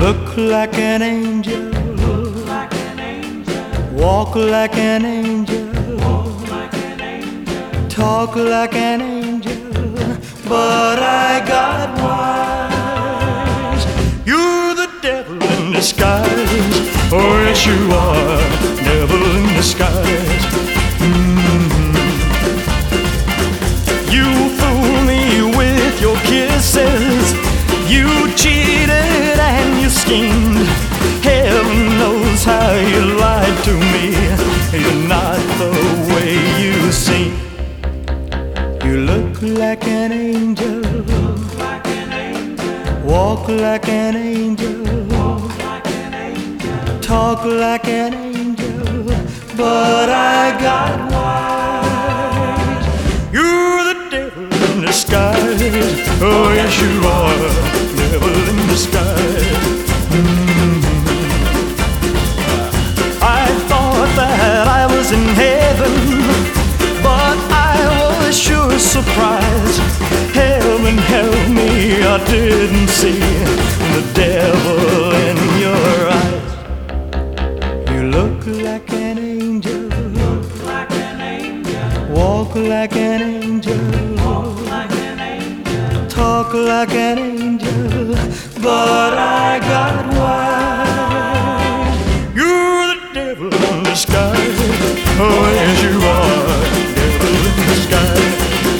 look like an angel, walk like an angel, talk like an angel, but I got wise. You're the devil in disguise. Oh yes you are, devil in disguise. You fool me with your kisses, you cheated and you schemed. Heaven knows how you lied to me. You're not the way you seem. You look like an angel, walk like an angel, talk like an angel, but I got wise. You're the devil in disguise. Oh yes you are, devil in disguise. I thought that I was in heaven, but I was sure surprised. Heaven help me, I didn't see the devil in your eyes. You look like an angel, walk like an angel, talk like an angel, but I got wise. You're the devil in disguise. Oh yes you are, devil in disguise.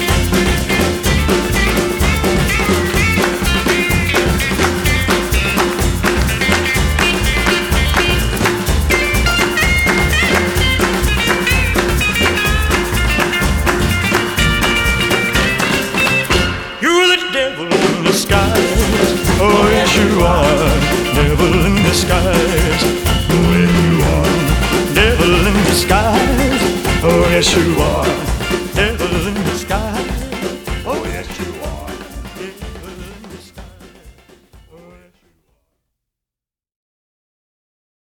Devil in disguise. Oh yes you are, devil in disguise. Oh yes you are, devil in disguise. Oh yes you are.